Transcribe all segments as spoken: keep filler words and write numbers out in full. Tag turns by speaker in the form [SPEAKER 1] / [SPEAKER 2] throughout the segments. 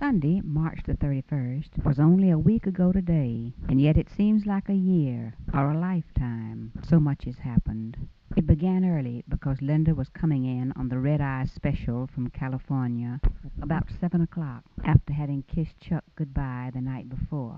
[SPEAKER 1] Sunday, March the thirty-first, was only a week ago today, and yet it seems like a year or a lifetime. So much has happened. It began early because Linda was coming in on the Red Eye Special from California about seven o'clock after having kissed Chuck goodbye the night before.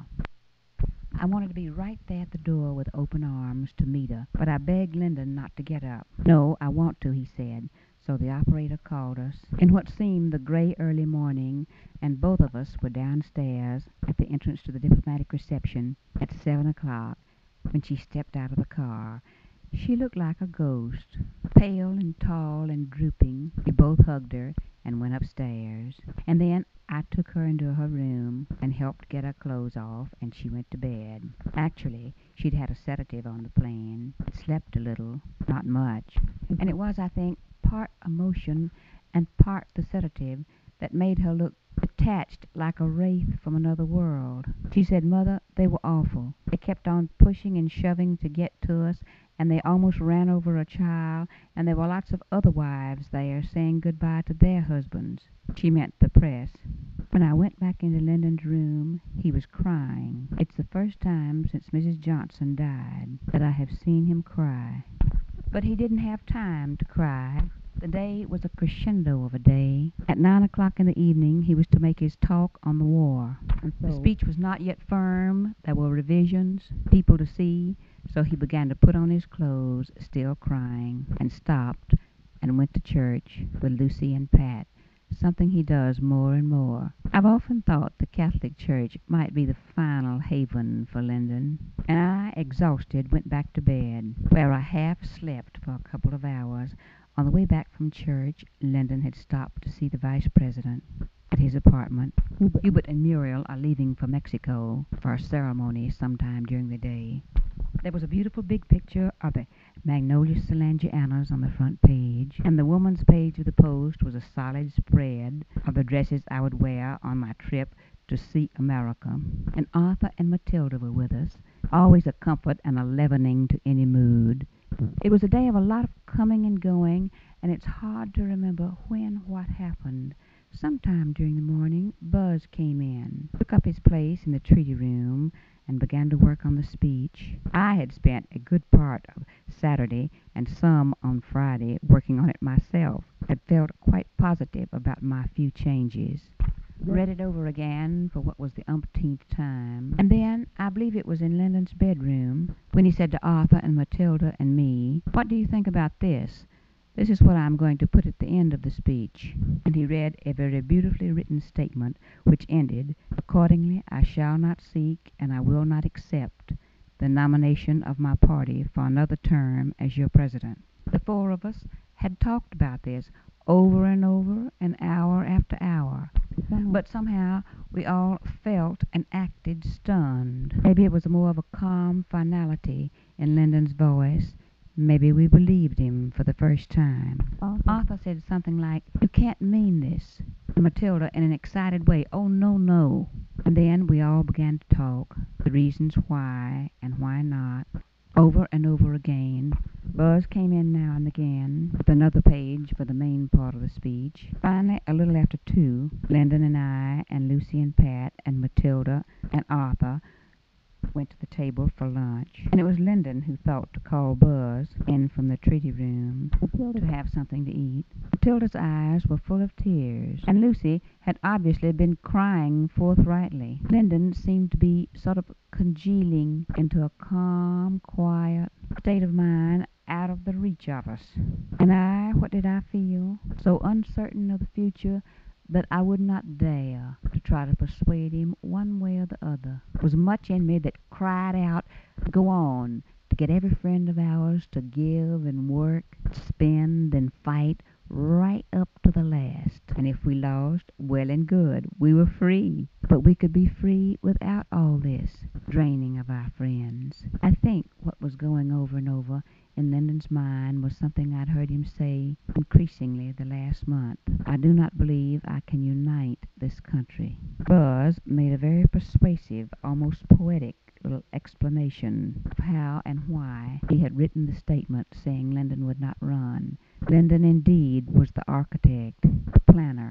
[SPEAKER 1] I wanted to be right there at the door with open arms to meet her, but I begged Linda not to get up. "No, I want to," he said. So the operator called us in what seemed the gray early morning, and both of us were downstairs at the entrance to the diplomatic reception at seven o'clock when she stepped out of the car. She looked like a ghost, pale and tall and drooping. We both hugged her and went upstairs, and then I took her into her room and helped get her clothes off, and she went to bed. Actually, she'd had a sedative on the plane, slept a little, not much, and it was, I think, part emotion and part the sedative that made her look detached like a wraith from another world. She said, "Mother, they were awful. They kept on pushing and shoving to get to us, and they almost ran over a child, and there were lots of other wives there saying goodbye to their husbands." She meant the press. When I went back into Lyndon's room, he was crying. It's the first time since Missus Johnson died that I have seen him cry. But he didn't have time to cry. The day was a crescendo of a day. At nine o'clock in the evening, he was to make his talk on the war. So the speech was not yet firm. There were revisions, people to see, so he began to put on his clothes, still crying, and stopped and went to church with Lucy and Pat, something he does more and more. I've often thought the Catholic Church might be the final haven for Lyndon, and I, exhausted, went back to bed, where I half slept for a couple of hours. On the way back from church, Lyndon had stopped to see the vice president at his apartment. Hubert and Muriel are leaving for Mexico for a ceremony sometime during the day. There was a beautiful big picture of the Magnolia Solangianas on the front page, and the woman's page of the Post was a solid spread of the dresses I would wear on my trip to see America. And Arthur and Matilda were with us, always a comfort and a leavening to any mood. It was a day of a lot of coming and going, and it's hard to remember when what happened. Sometime during the morning, Buzz came in, took up his place in the treaty room, and began to work on the speech. I had spent a good part of Saturday and some on Friday working on it myself. Had felt quite positive about my few changes. Read it over again for what was the umpteenth time, and then I believe it was in Lyndon's bedroom when he said to Arthur and Matilda and me, "What do you think about this? This is what I'm going to put at the end of the speech." And he read a very beautifully written statement which ended, "Accordingly, I shall not seek and I will not accept the nomination of my party for another term as your president." The four of us had talked about this over and over, and hour after hour. But somehow we all felt and acted stunned. Maybe it was more of a calm finality in Lyndon's voice. Maybe we believed him for the first time. Arthur, Arthur said something like, "You can't mean this." And Matilda, in an excited way, "Oh, no, no." And then we all began to talk, the reasons why and why not, over and over again. Buzz came in now and again with another page for the main part of the speech. Finally, a little after two, Lyndon and I and Lucy and Pat and Matilda and Arthur went to the table for lunch, and it was Lyndon who thought to call Buzz in from the treaty room Matilda to have something to eat. Matilda's eyes were full of tears, and Lucy had obviously been crying forthrightly. Lyndon seemed to be sort of congealing into a calm, quiet state of mind out of the reach of us. And I, what did I feel? So uncertain of the future that I would not dare to try to persuade him one way or the other. There was much in me that cried out, "Go on," to get every friend of ours to give and work, spend and fight right up to the last. And if we lost, well and good, we were free. But we could be free without all this draining of our friends. I think what was going over and over in Lyndon's mind was something I'd heard him say increasingly the last month. "I do not believe I can unite this country." Buzz made a very persuasive, almost poetic little explanation of how and why he had written the statement saying Lyndon would not run. Lyndon indeed was the architect, the planner, but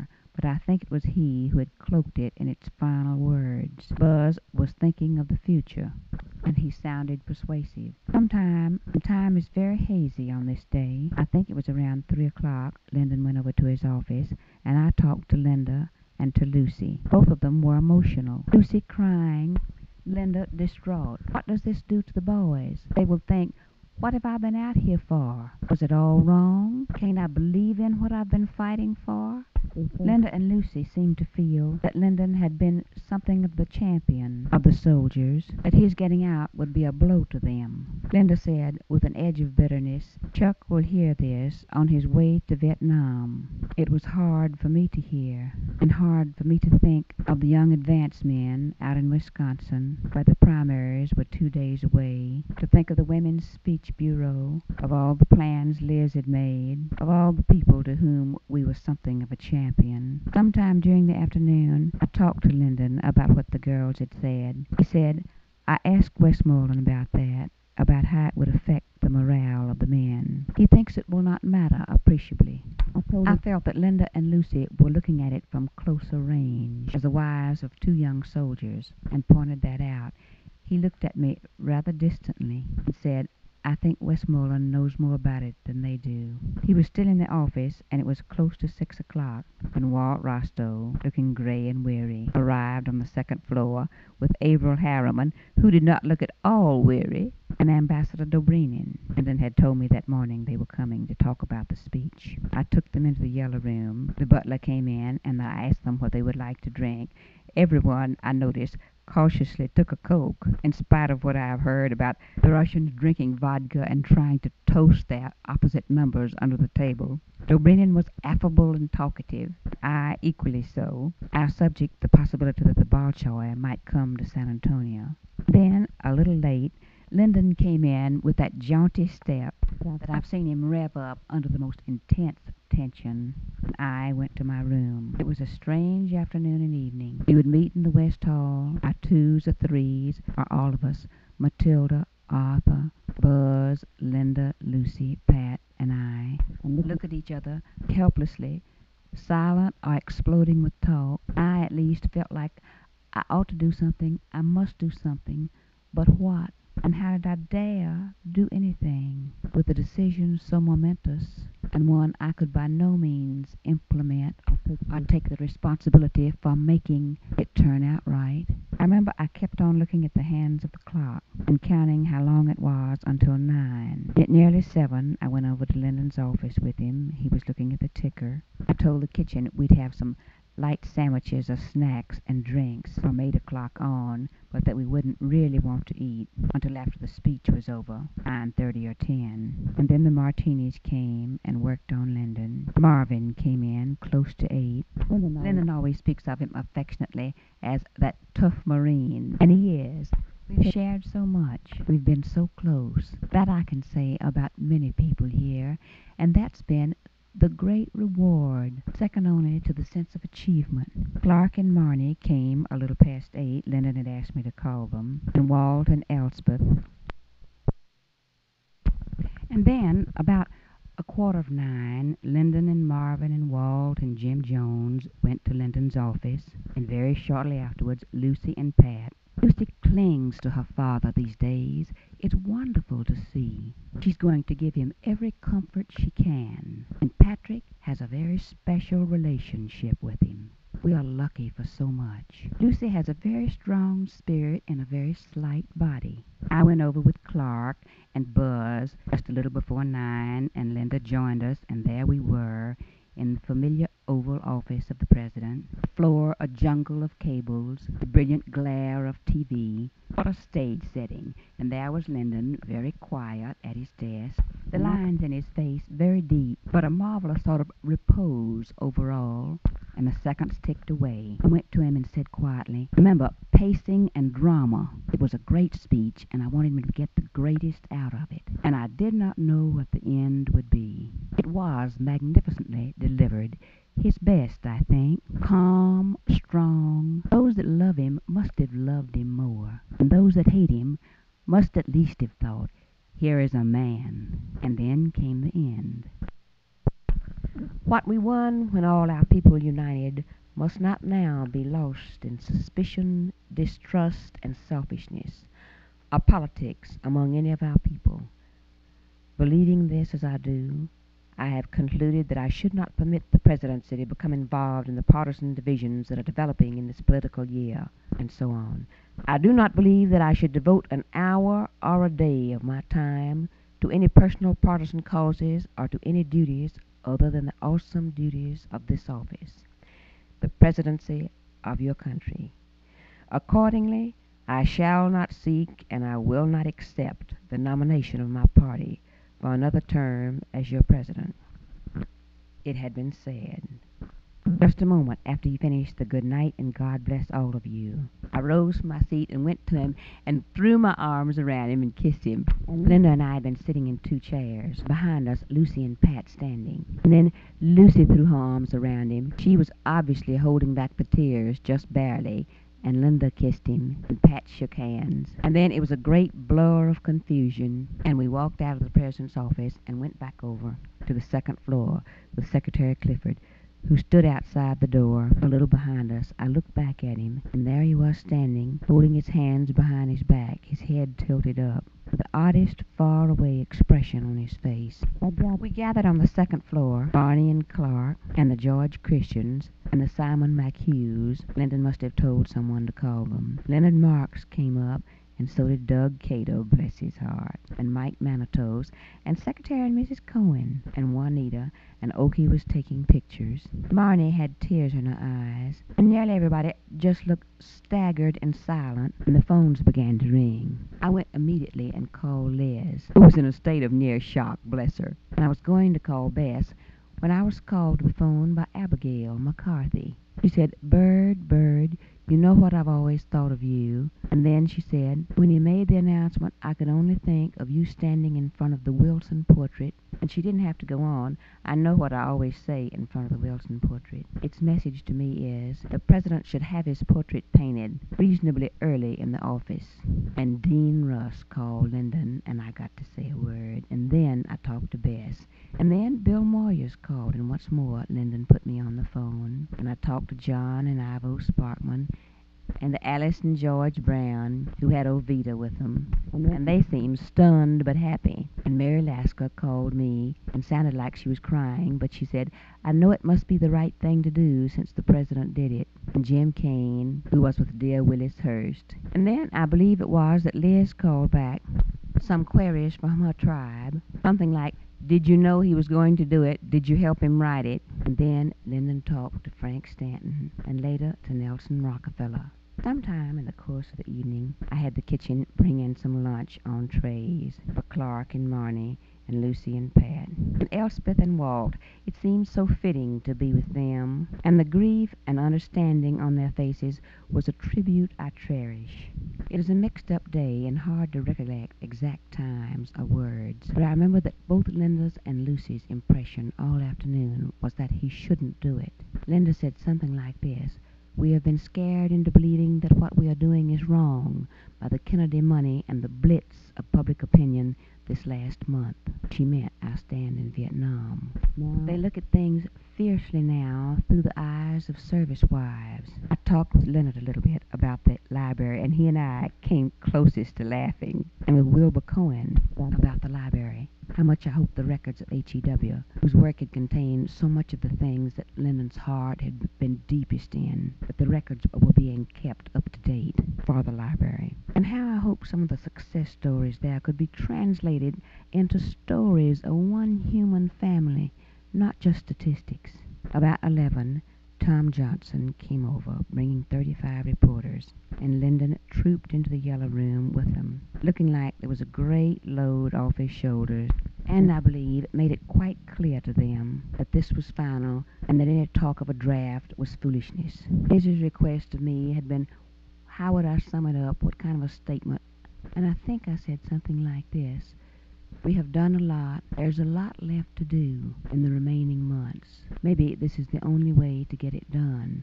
[SPEAKER 1] but I think it was he who had cloaked it in its final words. Buzz was thinking of the future, and he sounded persuasive. Sometime, time is very hazy on this day. I think it was around three o'clock. Lyndon went over to his office, and I talked to Linda and to Lucy. Both of them were emotional. Lucy crying, Linda distraught. What does this do to the boys? They will think, what have I been out here for? Was it all wrong? Can't I believe in what I've been fighting for? Linda and Lucy seemed to feel that Lyndon had been something of the champion of the soldiers, that his getting out would be a blow to them. Linda said, with an edge of bitterness, Chuck will hear this on his way to Vietnam. It was hard for me to hear, and hard for me to think of the young advance men out in Wisconsin, where the primaries were two days away, to think of the Women's Speech Bureau, of all the plans Liz had made, of all the people to whom we were something of a champion. Sometime during the afternoon, I talked to Lyndon about what the girls had said. He said, I asked Westmoreland about that, about how it would affect the morale of the men. He thinks it will not matter appreciably. I, told I felt that Linda and Lucy were looking at it from closer range, as the wives of two young soldiers, and pointed that out. He looked at me rather distantly and said, I think Westmoreland knows more about it than they do. He was still in the office, and it was close to six o'clock when Walt Rostow, looking gray and weary, arrived on the second floor with Averil Harriman, who did not look at all weary, and Ambassador Dobrynin. And then had told me that morning they were coming to talk about the speech. I took them into the yellow room. The butler came in, and I asked them what they would like to drink. Everyone, I noticed, cautiously took a Coke, in spite of what I have heard about the Russians drinking vodka and trying to toast their opposite numbers under the table. Dobrynin was affable and talkative, I equally so. Our subject, the possibility that the Bolshoi might come to San Antonio. Then, a little late, Lyndon came in with that jaunty step that I've seen him rev up under the most intense tension. I went to my room. It was a strange afternoon and evening. We would meet in the West Hall, our twos or threes, or all of us, Matilda, Arthur, Buzz, Linda, Lucy, Pat, and I, and look at each other helplessly, silent or exploding with talk. I, at least, felt like I ought to do something, I must do something, but what? And how did I dare do anything with a decision so momentous, and one I could by no means implement or take, or take the responsibility for making it turn out right? I remember I kept on looking at the hands of the clock and counting how long it was until nine. At nearly seven, I went over to Lyndon's office with him. He was looking at the ticker. I told the kitchen we'd have some light sandwiches or snacks and drinks from eight o'clock on, but that we wouldn't really want to eat until after the speech was over, nine thirty or ten. And then the martinis came and worked on Lyndon. Marvin came in close to eight. Lyndon, Lyndon always speaks of him affectionately as that tough Marine, and he is. We've shared so much. We've been so close. That I can say about many people here, and that's been the great reward, second only to the sense of achievement. Clark and Marnie came a little past eight. Lyndon had asked me to call them, and Walt and Elspeth. And then, about a quarter of nine, Lyndon and Marvin and Walt and Jim Jones went to Lyndon's office, and very shortly afterwards, Lucy and Pat. Lucy clings to her father these days. It's wonderful to see. She's going to give him every comfort she can. And Patrick has a very special relationship with him. We are lucky for so much. Lucy has a very strong spirit and a very slight body. I went over with Clark and Buzz just a little before nine, and Linda joined us, and there we were in the familiar Oval Office of the President. The floor a jungle of cables, the brilliant glare of T V. What a stage setting. And there was Lyndon, very quiet at his desk, the lines in his face very deep, but a marvelous sort of repose over all. And the seconds ticked away. I went to him and said quietly, remember, pacing and drama. It was a great speech, and I wanted him to get the greatest out of it. And I did not know what the end would be. It was magnificently delivered. His best, I think. Calm, strong. Those that love him must have loved him more. And those that hate him must at least have thought, here is a man. And then came the end. What we won when all our people united
[SPEAKER 2] must not now be lost in suspicion, distrust, and selfishness, or politics among any of our people. Believing this as I do, I have concluded that I should not permit the presidency to become involved in the partisan divisions that are developing in this political year, and so on. I do not believe that I should devote an hour or a day of my time to any personal partisan causes or to any duties other than the awesome duties of this office, the presidency of your country. Accordingly, I shall not seek and I will not accept the nomination of my party for another term as your president. It had been said. Just a moment after he finished the good night and God bless all of you, I rose from my seat and went to him and threw my arms around him and kissed him. And Linda and I had been sitting in two chairs. Behind us, Lucy and Pat standing. And then Lucy threw her arms around him. She was obviously holding back the tears, just barely, and Linda kissed him, and Pat shook hands. And then it was a great blur of confusion, and we walked out of the president's office and went back over to the second floor with Secretary Clifford, who stood outside the door a little behind us. I looked back at him, and there he was standing, holding his hands behind his back, his head tilted up, with the oddest far-away expression on his face. We gathered on the second floor, Barney and Clark, and the George Christians, and the Simon McHughes. Lyndon must have told someone to call them. Leonard Marks came up, and so did Doug Cato, bless his heart, and Mike Manitos, and Secretary and Missus Cohen, and Juanita, and Okie was taking pictures. Marnie had tears in her eyes, and nearly everybody just looked staggered and silent, and the phones began to ring. I went immediately and called Liz, who was in a state of near shock, bless her, and I was going to call Bess when I was called to the phone by Abigail McCarthy. She said, "Bird, Bird, you know what I've always thought of you." And then she said, "When you made the announcement, I could only think of you standing in front of the Wilson portrait." And she didn't have to go on. I know what I always say in front of the Wilson portrait. Its message to me is, the president should have his portrait painted reasonably early in the office. And Dean Russ called Lyndon, and I got to say a word. And then I talked to Bess. And then Bill Moyers called, and what's more, Lyndon put me on the phone. And I talked to John and Ivo Sparkman, and the Alice and George Brown, who had Ovita with them, and they seemed stunned but happy. And Mary Lasker called me and sounded like she was crying, but she said, "I know it must be the right thing to do since the president did it." And Jim Kane, who was with dear Willis Hurst. And then I believe it was that Liz called back some queries from her tribe, something like, "Did you know he was going to do it? Did you help him write it?" And then Lyndon talked to Frank Stanton, and later to Nelson Rockefeller. Sometime in the course of the evening, I had the kitchen bring in some lunch on trays for Clark and Marnie and Lucy and Pat, and Elspeth and Walt. It seemed so fitting to be with them, and the grief and understanding on their faces was a tribute I cherish. It is a mixed-up day and hard to recollect exact times or words, but I remember that both Linda's and Lucy's impression all afternoon was that he shouldn't do it. Linda said something like this: "We have been scared into believing that what we are doing is wrong by the Kennedy money and the blitz of public opinion this last month." She meant our stand in Vietnam. Now, they look at things fiercely now through the eyes of service wives. I talked with Leonard a little bit about the library, and he and I came closest to laughing, and with Wilbur Cohen about the library. How much I hoped the records of H E W, whose work had contained so much of the things that Lyndon's heart had been deepest in, that the records were being kept up to date for the library. And how I hoped some of the success stories there could be translated into stories of one human family, not just statistics. About eleven, Tom Johnson came over, bringing thirty-five reporters, and Lyndon trooped into the yellow room with them, looking like there was a great load off his shoulders, and I believe made it quite clear to them that this was final, and that any talk of a draft was foolishness. His request of me had been, how would I sum it up, what kind of a statement? And I think I said something like this: "We have done a lot. There's a lot left to do in the remaining months. Maybe this is the only way to get it done.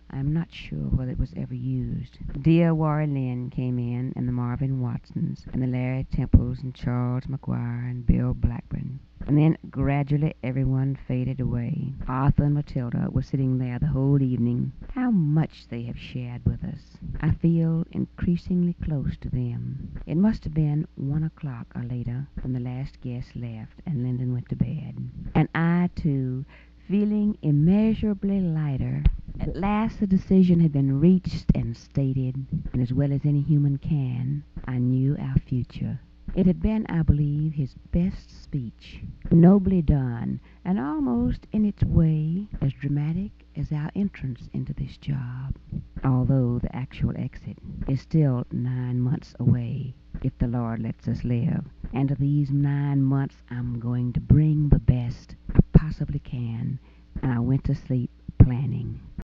[SPEAKER 2] I'm not sure whether it was ever used. Dear Warren Lynn came in, and the Marvin Watsons, and the Larry Temples, and Charles McGuire, and Bill Blackburn. And then gradually everyone faded away. Arthur and Matilda were sitting there the whole evening. How much they have shared with us. I feel increasingly close to them. It must have been one o'clock or later when the last guest left and Lyndon went to bed. And I, too, feeling immeasurably lighter. At last the decision had been reached and stated, and as well as any human can, I knew our future. It had been, I believe, his best speech, nobly done, and almost in its way as dramatic as our entrance into this job, although the actual exit is still nine months away, if the Lord lets us live. And to these nine months I'm going to bring the best I possibly can, and I went to sleep planning.